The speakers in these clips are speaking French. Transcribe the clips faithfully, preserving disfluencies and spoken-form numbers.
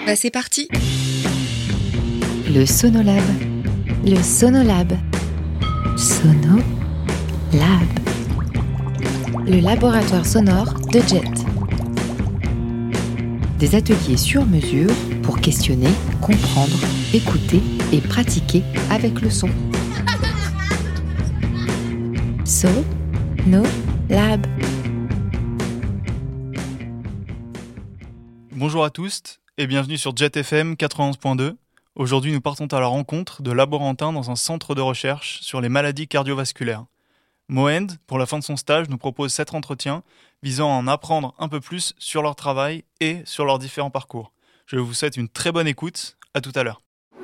Bah c'est parti. Le Sonolab. Le Sonolab. Sonolab. Le laboratoire sonore de Jet. Des ateliers sur mesure pour questionner, comprendre, écouter et pratiquer avec le son. Sonolab. Bonjour à tous et bienvenue sur Jet F M quatre-vingt-onze point deux. Aujourd'hui, nous partons à la rencontre de laborantins dans un centre de recherche sur les maladies cardiovasculaires. Moend, pour la fin de son stage, nous propose sept entretiens visant à en apprendre un peu plus sur leur travail et sur leurs différents parcours. Je vous souhaite une très bonne écoute. À tout à l'heure.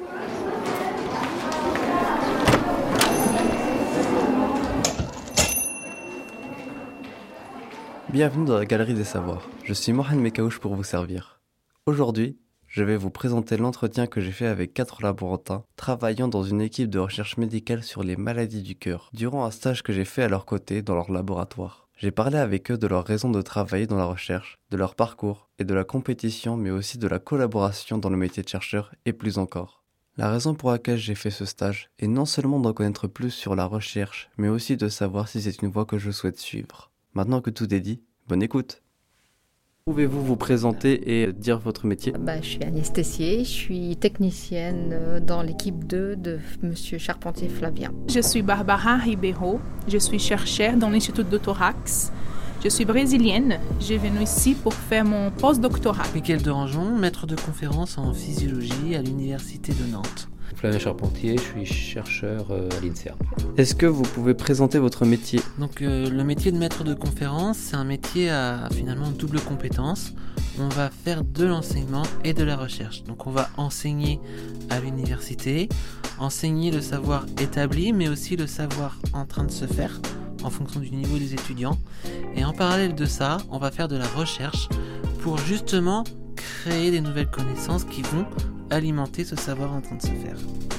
Bienvenue dans la Galerie des Savoirs. Je suis Mohamed Mekaouche pour vous servir. Aujourd'hui, je vais vous présenter l'entretien que j'ai fait avec quatre laborantins travaillant dans une équipe de recherche médicale sur les maladies du cœur, durant un stage que j'ai fait à leur côté dans leur laboratoire. J'ai parlé avec eux de leurs raisons de travailler dans la recherche, de leur parcours et de la compétition, mais aussi de la collaboration dans le métier de chercheur et plus encore. La raison pour laquelle j'ai fait ce stage est non seulement d'en connaître plus sur la recherche, mais aussi de savoir si c'est une voie que je souhaite suivre. Maintenant que tout est dit, bonne écoute. Pouvez-vous vous présenter et dire votre métier ? Bah, je suis Agnès Tessier, je suis technicienne dans l'équipe deux de M. Charpentier Flavien. Je suis Barbara Ribeiro, je suis chercheure dans l'Institut de thorax. Je suis brésilienne, j'ai venu ici pour faire mon post-doctorat. Mickaël Derangeon, maître de conférence en physiologie à l'Université de Nantes. Flavien Charpentier, je suis chercheur à l'INSERM. Est-ce que vous pouvez présenter votre métier ? Donc euh, le métier de maître de conférence, c'est un métier à finalement double compétence. On va faire de l'enseignement et de la recherche. Donc on va enseigner à l'université, enseigner le savoir établi, mais aussi le savoir en train de se faire en fonction du niveau des étudiants. Et en parallèle de ça, on va faire de la recherche pour justement créer des nouvelles connaissances qui vont alimenter ce savoir en train de se faire.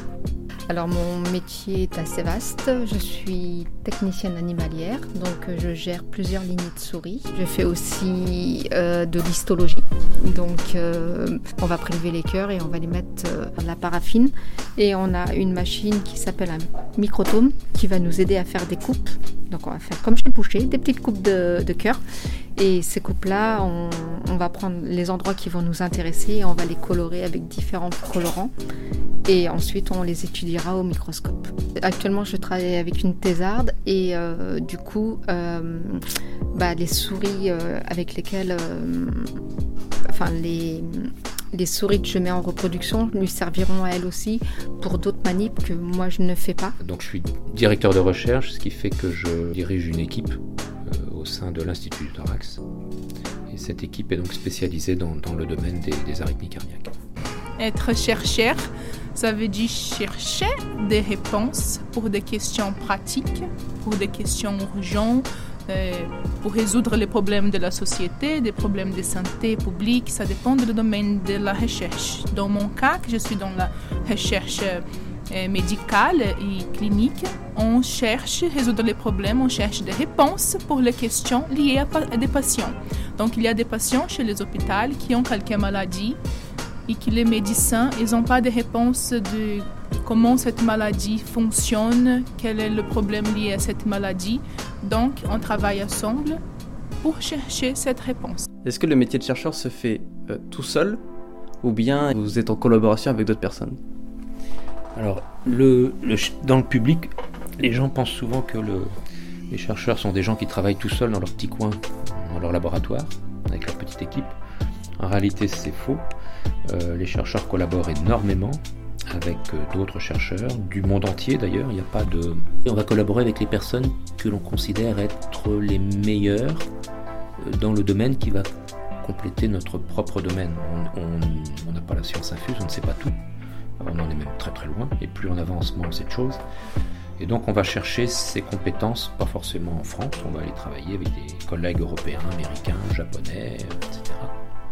Alors mon métier est assez vaste, je suis technicienne animalière, donc je gère plusieurs lignées de souris. Je fais aussi euh, de l'histologie, donc euh, on va prélever les cœurs et on va les mettre euh, dans la paraffine. Et on a une machine qui s'appelle un microtome qui va nous aider à faire des coupes. Donc on va faire comme chez le boucher, des petites coupes de, de cœur. Et ces coupes-là, on, on va prendre les endroits qui vont nous intéresser et on va les colorer avec différents colorants. Et ensuite, on les étudiera au microscope. Actuellement, je travaille avec une thésarde et euh, du coup, euh, bah, les souris euh, avec lesquelles... Euh, enfin, les, les souris que je mets en reproduction lui serviront à elles aussi pour d'autres manips que moi, je ne fais pas. Donc, je suis directeur de recherche, ce qui fait que je dirige une équipe euh, au sein de l'Institut du thorax. Et cette équipe est donc spécialisée dans, dans le domaine des, des arythmies cardiaques. Être chercheur, ça veut dire chercher des réponses pour des questions pratiques, pour des questions urgentes, euh, pour résoudre les problèmes de la société, des problèmes de santé publique. Ça dépend du domaine de la recherche. Dans mon cas, je suis dans la recherche euh, médicale et clinique. On cherche à résoudre les problèmes, on cherche des réponses pour les questions liées à, à des patients. Donc, il y a des patients chez les hôpitaux qui ont quelques maladies et que les médecins, ils n'ont pas de réponse de comment cette maladie fonctionne, quel est le problème lié à cette maladie. Donc, on travaille ensemble pour chercher cette réponse. Est-ce que le métier de chercheur se fait euh, tout seul ou bien vous êtes en collaboration avec d'autres personnes ? Alors, le, le, dans le public, les gens pensent souvent que le, les chercheurs sont des gens qui travaillent tout seuls dans leur petit coin, dans leur laboratoire, avec leur petite équipe. En réalité, c'est faux. Euh, les chercheurs collaborent énormément avec euh, d'autres chercheurs, du monde entier d'ailleurs. Il n'y a pas de... On va collaborer avec les personnes que l'on considère être les meilleures euh, dans le domaine qui va compléter notre propre domaine. On n'a pas la science infuse, on ne sait pas tout. On en est même très très loin, et plus on avance, moins on sait de choses. Et donc on va chercher ces compétences, pas forcément en France, on va aller travailler avec des collègues européens, américains, japonais, et cetera.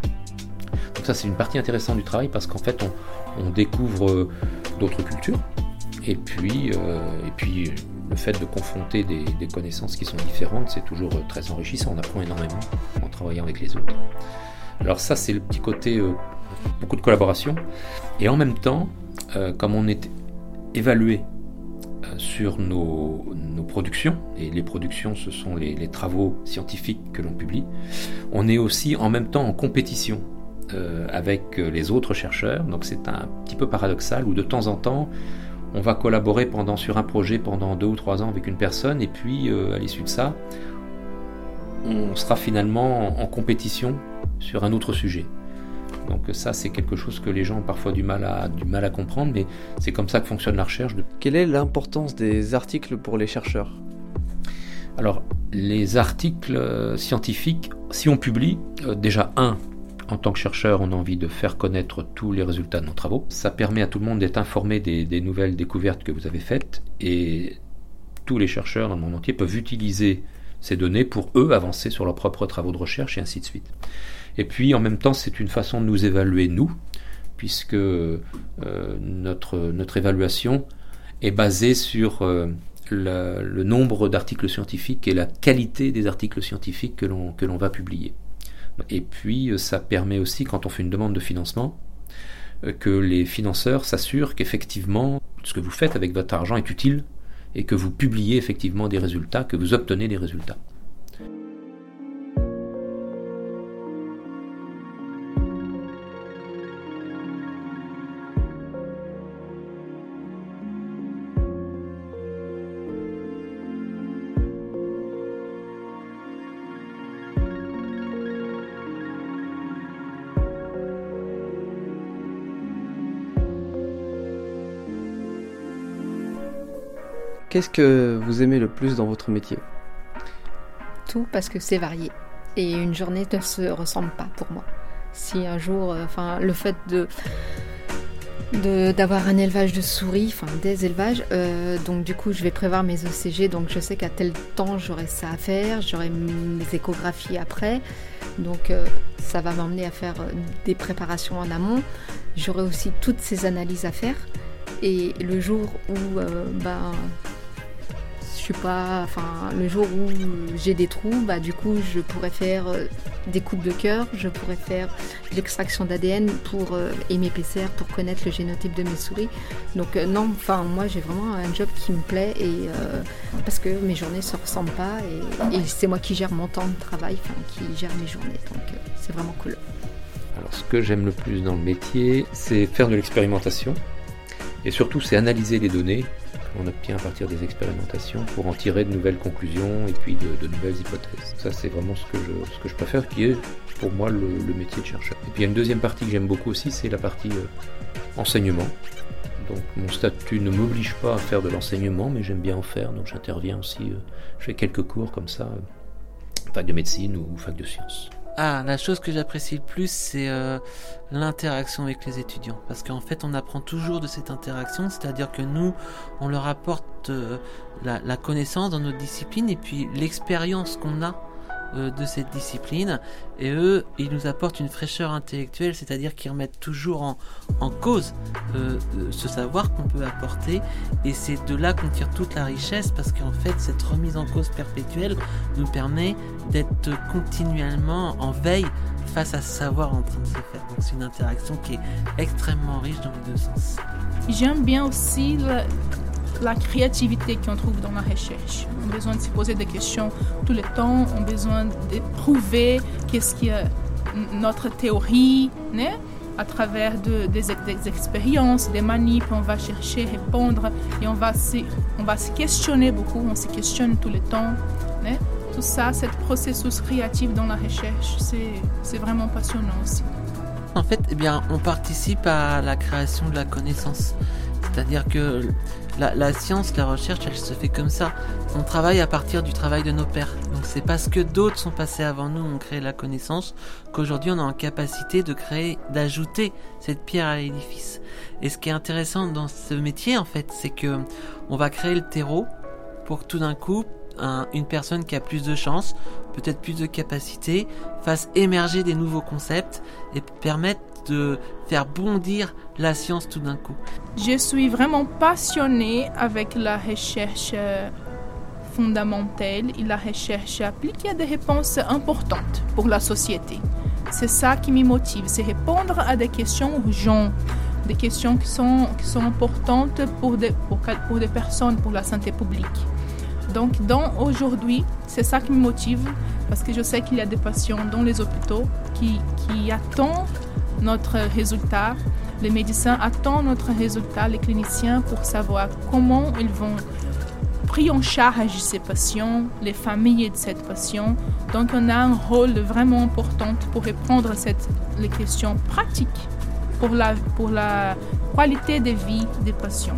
Donc ça c'est une partie intéressante du travail parce qu'en fait on, on découvre d'autres cultures et puis, euh, et puis le fait de confronter des, des connaissances qui sont différentes c'est toujours très enrichissant, on apprend énormément en travaillant avec les autres. Alors ça c'est le petit côté euh, beaucoup de collaboration. Et en même temps, euh, comme on est évalué euh, sur nos, nos productions, et les productions ce sont les, les travaux scientifiques que l'on publie, on est aussi en même temps en compétition euh, avec les autres chercheurs. Donc c'est un petit peu paradoxal où de temps en temps, on va collaborer pendant, sur un projet pendant deux ou trois ans avec une personne, et puis euh, à l'issue de ça, on sera finalement en, en compétition sur un autre sujet. Donc ça, c'est quelque chose que les gens ont parfois du mal à, du mal à comprendre, mais c'est comme ça que fonctionne la recherche. Quelle est l'importance des articles pour les chercheurs ? Alors, les articles scientifiques, si on publie, euh, déjà un, en tant que chercheur, on a envie de faire connaître tous les résultats de nos travaux. Ça permet à tout le monde d'être informé des, des nouvelles découvertes que vous avez faites, et tous les chercheurs dans le monde entier peuvent utiliser ces données pour eux avancer sur leurs propres travaux de recherche et ainsi de suite. Et puis en même temps, c'est une façon de nous évaluer nous, puisque euh, notre, notre évaluation est basée sur euh, la, le nombre d'articles scientifiques et la qualité des articles scientifiques que l'on, que l'on va publier. Et puis ça permet aussi, quand on fait une demande de financement, que les financeurs s'assurent qu'effectivement ce que vous faites avec votre argent est utile et que vous publiez effectivement des résultats, que vous obtenez des résultats. Qu'est-ce que vous aimez le plus dans votre métier ? Tout, parce que c'est varié. Et une journée ne se ressemble pas pour moi. Si un jour, enfin, euh, le fait de, de d'avoir un élevage de souris, enfin des élevages, euh, donc du coup je vais prévoir mes O C G, donc je sais qu'à tel temps j'aurai ça à faire, j'aurai mes échographies après, donc euh, ça va m'emmener à faire des préparations en amont. J'aurai aussi toutes ces analyses à faire, et le jour où euh, ben je suis pas, enfin, le jour où j'ai des trous, bah, du coup, je pourrais faire euh, des coupes de cœur, je pourrais faire de l'extraction d'A D N pour, euh, et mes P C R pour connaître le génotype de mes souris. Donc, euh, non, enfin, moi, j'ai vraiment un job qui me plaît, et, euh, parce que mes journées ne se ressemblent pas, et, et c'est moi qui gère mon temps de travail, enfin, qui gère mes journées. Donc, euh, c'est vraiment cool. Alors, ce que j'aime le plus dans le métier, c'est faire de l'expérimentation, et surtout, c'est analyser les données on obtient à partir des expérimentations pour en tirer de nouvelles conclusions et puis de, de nouvelles hypothèses. Ça, c'est vraiment ce que je, ce que je préfère, qui est pour moi le, le métier de chercheur. Et puis il y a une deuxième partie que j'aime beaucoup aussi, c'est la partie euh, enseignement. Donc mon statut ne m'oblige pas à faire de l'enseignement, mais j'aime bien en faire, donc j'interviens aussi, euh, je fais quelques cours comme ça, euh, fac de médecine ou, ou fac de sciences. Ah, la chose que j'apprécie le plus, c'est euh, l'interaction avec les étudiants. Parce qu'en fait, on apprend toujours de cette interaction, c'est-à-dire que nous, on leur apporte euh, la, la connaissance dans notre discipline et puis l'expérience qu'on a euh, de cette discipline. Et eux, ils nous apportent une fraîcheur intellectuelle, c'est-à-dire qu'ils remettent toujours en, en cause euh, ce savoir qu'on peut apporter. Et c'est de là qu'on tire toute la richesse, parce qu'en fait, cette remise en cause perpétuelle nous permet d'être continuellement en veille face à ce savoir en train de se faire. Donc c'est une interaction qui est extrêmement riche dans les deux sens. J'aime bien aussi le, la créativité qu'on trouve dans la recherche. On a besoin de se poser des questions tout le temps, on a besoin de prouver qu'est-ce qui est notre théorie, né? À travers de, des, des expériences, des manips, on va chercher, répondre, et on va se, on va se questionner beaucoup, on se questionne tout le temps, né? Tout ça, ce processus créatif dans la recherche, c'est, c'est vraiment passionnant aussi. En fait, eh bien, on participe à la création de la connaissance. C'est-à-dire que la, la science, la recherche, elle se fait comme ça. On travaille à partir du travail de nos pairs. Donc c'est parce que d'autres sont passés avant nous, ont créé la connaissance, qu'aujourd'hui on est en capacité de créer, d'ajouter cette pierre à l'édifice. Et ce qui est intéressant dans ce métier, en fait, c'est que on va créer le terreau pour que tout d'un coup, Un, une personne qui a plus de chance, peut-être plus de capacité, fasse émerger des nouveaux concepts et permette de faire bondir la science tout d'un coup. Je suis vraiment passionnée avec la recherche fondamentale et la recherche appliquée à des réponses importantes pour la société. c'est ça qui me motive, c'est répondre à des questions urgentes, des questions qui sont, qui sont importantes pour des, pour, pour des personnes, pour la santé publique. Donc, dans, aujourd'hui, c'est ça qui me motive, parce que je sais qu'il y a des patients dans les hôpitaux qui, qui attendent notre résultat. Les médecins attendent notre résultat, les cliniciens, pour savoir comment ils vont prendre en charge ces patients, les familles de ces patients. Donc, on a un rôle vraiment important pour répondre à cette, les questions pratiques pour la, pour la qualité de vie des patients.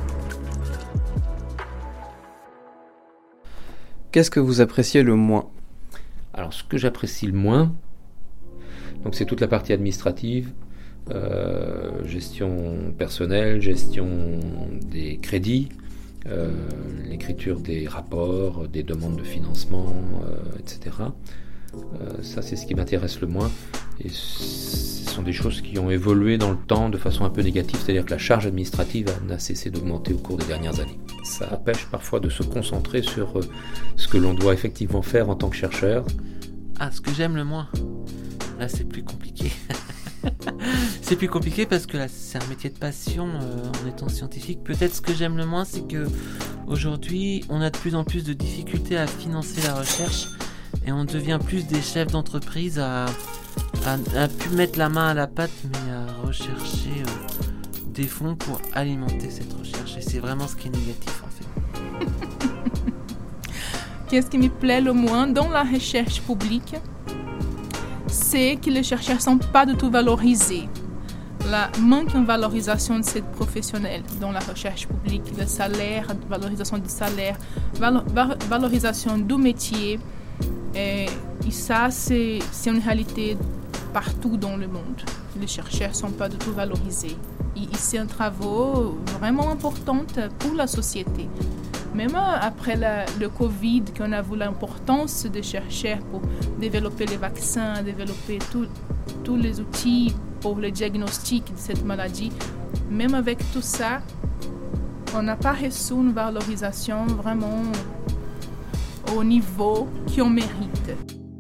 Qu'est-ce que vous appréciez le moins ? Alors, ce que j'apprécie le moins, donc c'est toute la partie administrative, euh, gestion personnelle, gestion des crédits, euh, l'écriture des rapports, des demandes de financement, euh, et cetera. Euh, ça, c'est ce qui m'intéresse le moins. Et ce sont des choses qui ont évolué dans le temps de façon un peu négative, c'est-à-dire que la charge administrative n'a cessé d'augmenter au cours des dernières années. Ça empêche parfois de se concentrer sur ce que l'on doit effectivement faire en tant que chercheur. Ah, ce que j'aime le moins, là c'est plus compliqué. C'est plus compliqué parce que là c'est un métier de passion euh, en étant scientifique. Peut-être ce que j'aime le moins, c'est que aujourd'hui on a de plus en plus de difficultés à financer la recherche et on devient plus des chefs d'entreprise à, à, à plus mettre la main à la pâte, mais à rechercher euh, des fonds pour alimenter cette recherche. Et c'est vraiment ce qui est négatif en fait. Qu'est-ce qui me plaît le moins dans la recherche publique? C'est que les chercheurs ne sont pas du tout valorisés. La manque de valorisation de ces professionnels dans la recherche publique, le salaire, valorisation du salaire, valo- valorisation du métier. Et, et ça, c'est, c'est une réalité partout dans le monde. Les chercheurs ne sont pas du tout valorisés. Et, et c'est un travail vraiment important pour la société. Même après la, le Covid, qu'on a vu l'importance des chercheurs pour développer les vaccins, développer tous les outils pour le diagnostic de cette maladie, même avec tout ça, on n'a pas reçu une valorisation vraiment au niveau qu'on mérite.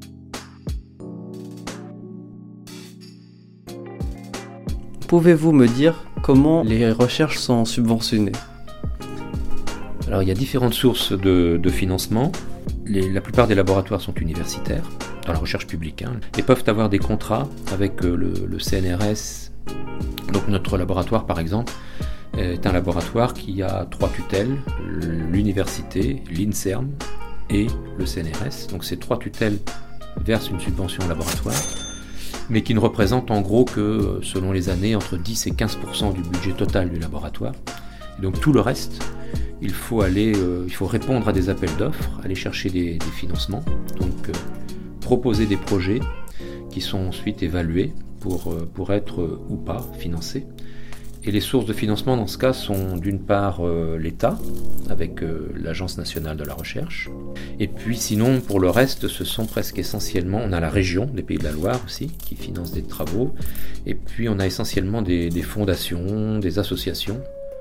Pouvez-vous me dire comment les recherches sont subventionnées ? Alors, il y a différentes sources de, de financement. Les, la plupart des laboratoires sont universitaires, dans la recherche publique, hein, et peuvent avoir des contrats avec euh, le, le C N R S. Donc, notre laboratoire, par exemple, est un laboratoire qui a trois tutelles, l'université, l'INSERM et le C N R S. Donc, ces trois tutelles versent une subvention au laboratoire, mais qui ne représente en gros que, selon les années, entre dix et quinze pour cent du budget total du laboratoire. Et donc, tout le reste, il faut aller, euh, il faut répondre à des appels d'offres, aller chercher des, des financements, donc euh, proposer des projets qui sont ensuite évalués pour, euh, pour être euh, ou pas financés. Et les sources de financement dans ce cas sont d'une part euh, l'État, avec euh, l'Agence nationale de la recherche, et puis sinon pour le reste ce sont presque essentiellement, on a la région des Pays de la Loire aussi qui finance des travaux, et puis on a essentiellement des, des fondations, des associations.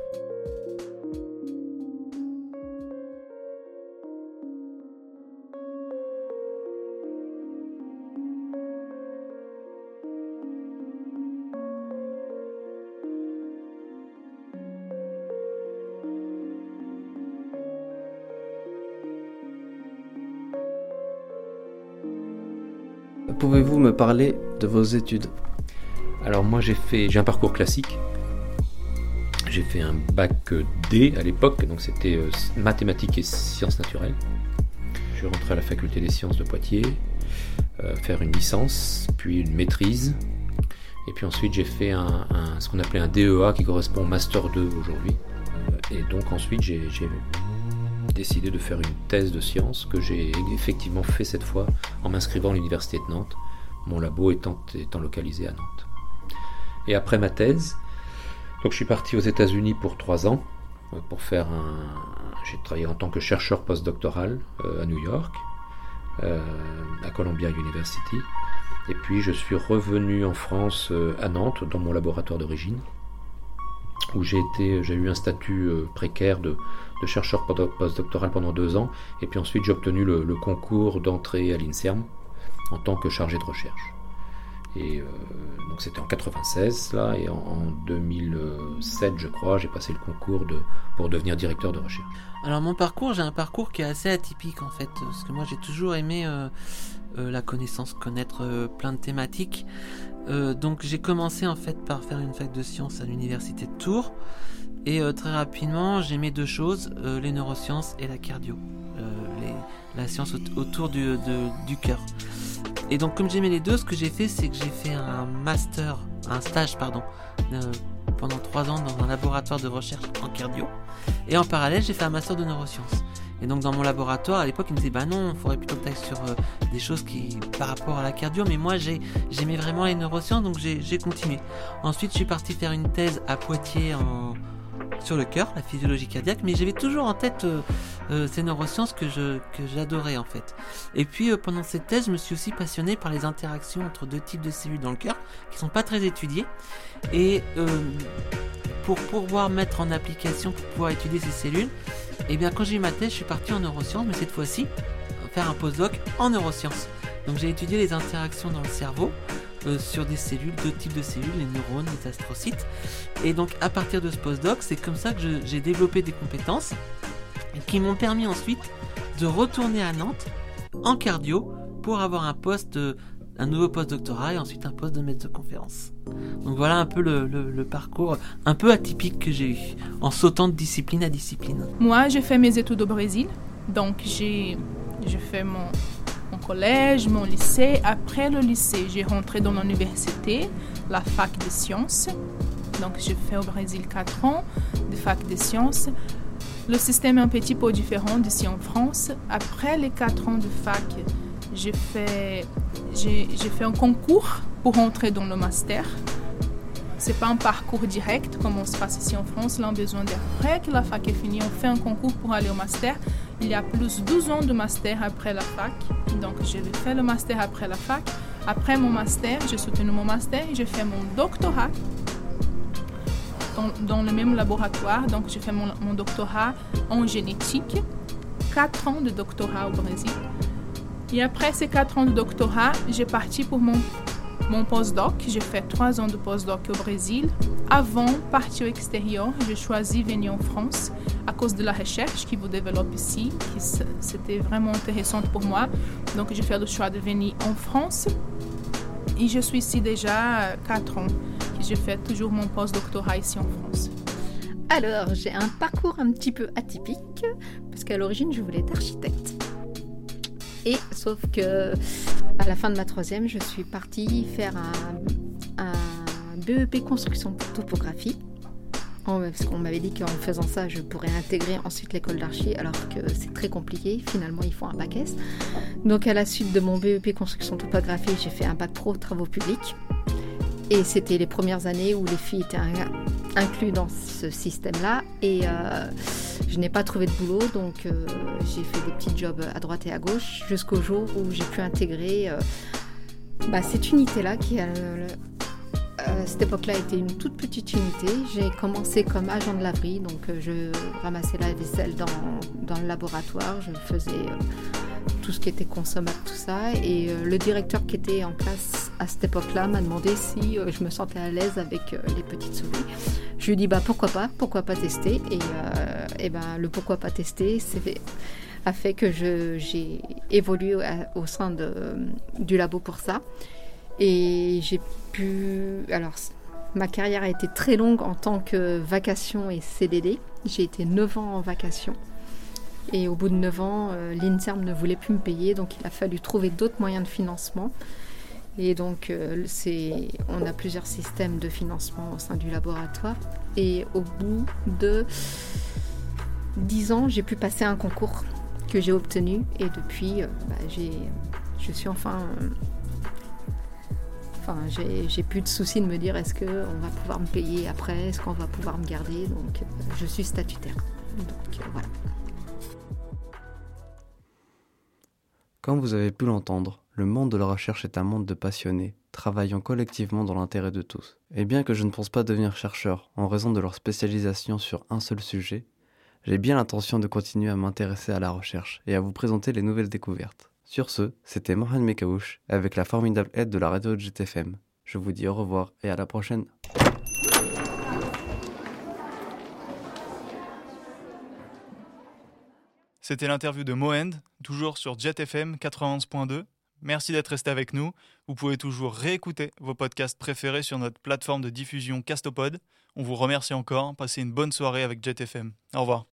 Pouvez-vous me parler de vos études ? Alors moi j'ai fait, j'ai un parcours classique. J'ai fait un bac D à l'époque, donc c'était euh, mathématiques et sciences naturelles. Je suis rentré à la faculté des sciences de Poitiers, euh, faire une licence, puis une maîtrise. Et puis ensuite j'ai fait un, un, ce qu'on appelait un D E A qui correspond au Master deux aujourd'hui. Euh, et donc ensuite j'ai, j'ai décidé de faire une thèse de sciences que j'ai effectivement fait cette fois en m'inscrivant à l'université de Nantes, mon labo étant, étant localisé à Nantes. Et après ma thèse, donc je suis parti aux États-Unis pour trois ans pour faire un. J'ai travaillé en tant que chercheur postdoctoral euh, à New York, euh, à Columbia University, et puis je suis revenu en France euh, à Nantes dans mon laboratoire d'origine, où j'ai été, j'ai eu un statut euh, précaire de, de chercheur postdoctoral pendant deux ans, et puis ensuite j'ai obtenu le, le concours d'entrée à l'INSERM en tant que chargé de recherche. Et euh, donc c'était en quatre-vingt-seize là, et en, en deux mille sept je crois, j'ai passé le concours de, pour devenir directeur de recherche. Alors mon parcours, j'ai un parcours qui est assez atypique en fait, parce que moi j'ai toujours aimé euh, euh, la connaissance, connaître euh, plein de thématiques. Euh, donc j'ai commencé en fait par faire une fac de sciences à l'université de Tours, et euh, très rapidement j'aimais deux choses, euh, les neurosciences et la cardio, euh, les, la science au- autour du, de, du cœur. Et donc comme j'aimais les deux, ce que j'ai fait, c'est que j'ai fait un master, un stage pardon, euh, pendant trois ans dans un laboratoire de recherche en cardio. Et en parallèle, j'ai fait un master de neurosciences. Et donc dans mon laboratoire, à l'époque, ils me disaient bah non, il faudrait plutôt que tu ailles sur euh, des choses qui par rapport à la cardio. Mais moi, j'ai, j'aimais vraiment les neurosciences, donc j'ai, j'ai continué. Ensuite, je suis parti faire une thèse à Poitiers en... sur le cœur, la physiologie cardiaque, mais j'avais toujours en tête euh, euh, ces neurosciences que, je, que j'adorais en fait. Et puis euh, pendant cette thèse, je me suis aussi passionné par les interactions entre deux types de cellules dans le cœur, qui sont pas très étudiées. Et euh, pour pouvoir mettre en application, pour pouvoir étudier ces cellules, et bien quand j'ai eu ma thèse, je suis parti en neurosciences, mais cette fois-ci, faire un postdoc en neurosciences. Donc j'ai étudié les interactions dans le cerveau, Euh, sur des cellules, deux types de cellules, les neurones, les astrocytes. Et donc à partir de ce postdoc, c'est comme ça que je, j'ai développé des compétences qui m'ont permis ensuite de retourner à Nantes en cardio pour avoir un poste, euh, un nouveau post-doctorat et ensuite un poste de maître de conférence. Donc voilà un peu le, le, le parcours un peu atypique que j'ai eu en sautant de discipline à discipline. Moi, j'ai fait mes études au Brésil, donc j'ai, j'ai fait mon mon collège, mon lycée. Après le lycée, j'ai rentré dans l'université, la fac de sciences. Donc, j'ai fait au Brésil quatre ans de fac de sciences. Le système est un petit peu différent d'ici en France. Après les quatre ans de fac, j'ai fait, j'ai, j'ai fait un concours pour rentrer dans le master. C'est pas un parcours direct comme on se passe ici en France. Là, on a besoin d'après que la fac est finie, on fait un concours pour aller au master. Il y a plus de douze ans de master après la fac. Donc, j'ai fait le master après la fac. Après mon master, j'ai soutenu mon master et j'ai fait mon doctorat dans, dans le même laboratoire. Donc, j'ai fait mon, mon doctorat en génétique. Quatre ans de doctorat au Brésil. Et après ces quatre ans de doctorat, j'ai parti pour mon Mon postdoc, j'ai fait trois ans de postdoc au Brésil. Avant de partir au extérieur, j'ai choisi de venir en France à cause de la recherche qui vous développe ici, qui c'était vraiment intéressant pour moi. Donc j'ai fait le choix de venir en France et je suis ici déjà quatre ans. J'ai fait toujours mon postdoctorat ici en France. Alors, j'ai un parcours un petit peu atypique, parce qu'à l'origine, je voulais être architecte. Et sauf que à la fin de ma troisième, je suis partie faire un, un B E P construction pour topographie. Parce qu'on m'avait dit qu'en faisant ça, je pourrais intégrer ensuite l'école d'archi, alors que c'est très compliqué. Finalement, il faut un bac S. Donc, à la suite de mon B E P construction topographie, j'ai fait un bac pro travaux publics. Et c'était les premières années où les filles étaient incluses dans ce système-là. Et euh, je n'ai pas trouvé de boulot, donc euh, j'ai fait des petits jobs à droite et à gauche jusqu'au jour où j'ai pu intégrer euh, bah, cette unité-là qui, à, à cette époque-là, était une toute petite unité. J'ai commencé comme agent de laverie, donc euh, je ramassais la vaisselle dans, dans le laboratoire, je faisais euh, tout ce qui était consommable, tout ça. Et euh, le directeur qui était en classe à cette époque-là m'a demandé si euh, je me sentais à l'aise avec euh, les petites souris. Je lui ai dit bah, pourquoi pas, pourquoi pas tester. Et, euh, et ben, le pourquoi pas tester c'est, a fait que je, j'ai évolué à, au sein de, du labo pour ça. Et j'ai pu... Alors, ma carrière a été très longue en tant que vacation et C D D. J'ai été neuf ans en vacation. Et au bout de neuf ans, euh, l'INSERM ne voulait plus me payer, donc il a fallu trouver d'autres moyens de financement. Et donc, euh, c'est, on a plusieurs systèmes de financement au sein du laboratoire. Et au bout de dix ans, j'ai pu passer un concours que j'ai obtenu. Et depuis, euh, bah, j'ai, je suis enfin... Euh, enfin, j'ai, j'ai plus de soucis de me dire est-ce qu'on va pouvoir me payer après, est-ce qu'on va pouvoir me garder. Donc, euh, je suis statutaire. Donc, euh, voilà. Comme vous avez pu l'entendre, le monde de la recherche est un monde de passionnés, travaillant collectivement dans l'intérêt de tous. Et bien que je ne pense pas devenir chercheur en raison de leur spécialisation sur un seul sujet, j'ai bien l'intention de continuer à m'intéresser à la recherche et à vous présenter les nouvelles découvertes. Sur ce, c'était Mohamed Mekaouche avec la formidable aide de la radio de Jet F M. Je vous dis au revoir et à la prochaine. C'était l'interview de Moend, toujours sur Jet F M quatre-vingt-onze point deux. Merci d'être resté avec nous. Vous pouvez toujours réécouter vos podcasts préférés sur notre plateforme de diffusion Castopod. On vous remercie encore. Passez une bonne soirée avec Jet F M. Au revoir.